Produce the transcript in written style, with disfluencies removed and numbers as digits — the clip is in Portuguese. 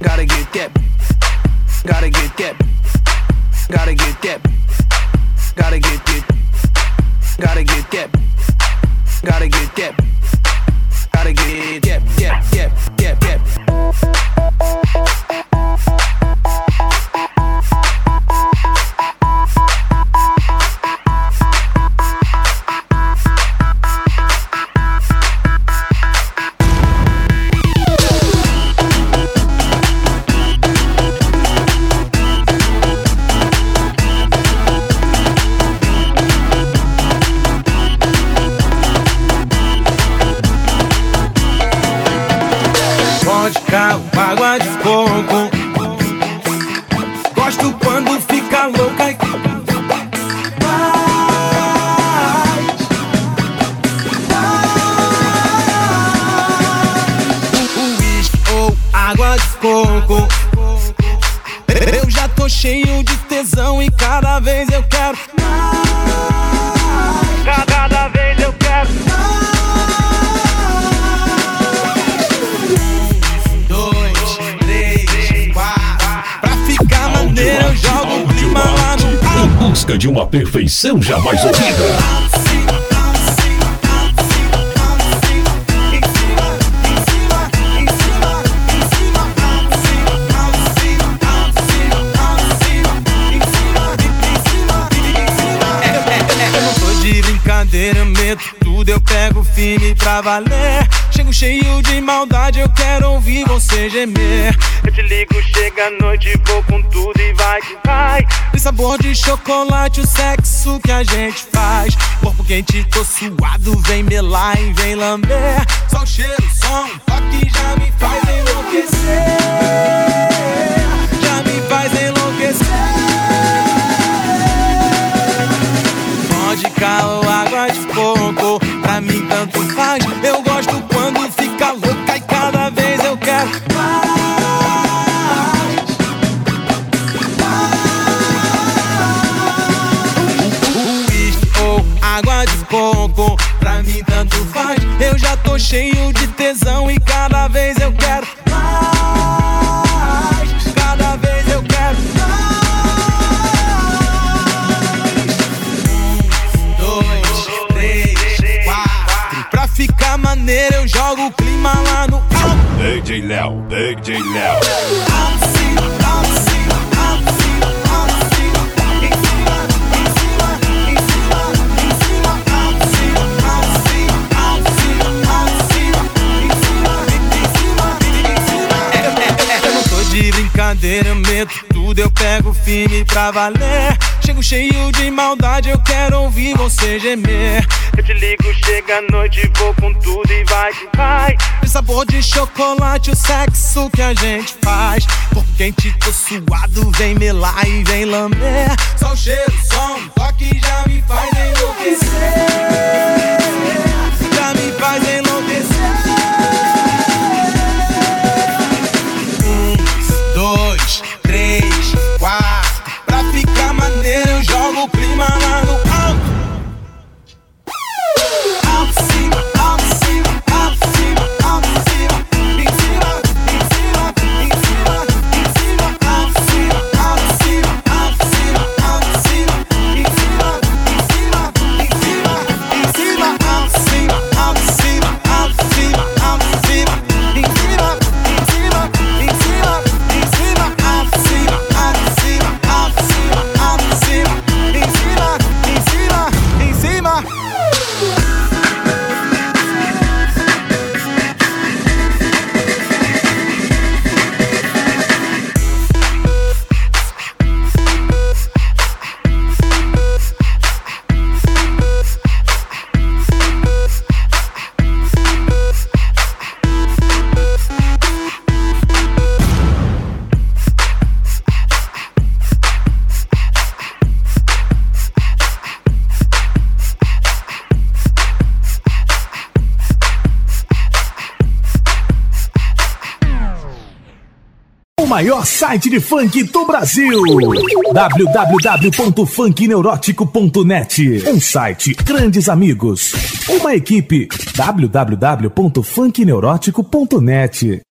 Gotta get that. Gotta get that. Gotta get that. Gotta get that. Gotta get that. Gotta get that. Gotta get that. Água de coco. Gosto quando fica louca e uísque ou água de coco. Eu já tô cheio de tesão e cada vez eu quero mais. Cada vez eu quero mais. Eu jogo o clima lá no alto. Em busca de uma perfeição jamais ouvida. Eu não tô de brincadeira, eu meto tudo, eu pego firme pra valer. Chego cheio de maldade, eu quero ouvir você gemer. Eu te ligo, chega a noite, vou com tudo e vai que vai. Tem sabor de chocolate, o sexo que a gente faz. Corpo quente, tô suado, vem melar e vem lamber. Só o cheiro, som, toque já me faz enlouquecer. Já me faz enlouquecer. Vodka ou água de coco, pra mim tanto faz. Eu gosto quando fica louca e cada vez eu quero mais. Uísque ou água de coco, pra mim tanto faz. Eu já tô cheio de tesão e cada vez eu quero mais. Cada vez eu quero mais. 1, 2, 3, 4. Pra ficar maneiro eu jogo o clima lá no alto. DJ Léo, DJ Léo. De brincadeira, eu meto tudo, eu pego firme pra valer. Chego cheio de maldade, eu quero ouvir você gemer. Eu te ligo, chega a noite, vou com tudo e vai que vai. Tem sabor de chocolate, o sexo que a gente faz. Corpo quente, tô suado, vem melar e vem lamber. Só o cheiro, som, toque já me faz enlouquecer. Já me faz enlouquecer. 2, 3, 4. Pra ficar maneiro eu jogo o clima lá no alto. Alto, cima, alto, cima, alto, cima, alto, cima. Em cima, em cima, em cima, em cima. Alto, cima, alto, cima, alto, cima, alto, cima. Em cima, em cima, em cima, em cima. Alto, cima, alto, cima, alto, cima, alto, cima. Em cima, em cima, em cima. O maior site de funk do Brasil. www.funkneurótico.net. Um site, grandes amigos. Uma equipe. www.funkneurótico.net.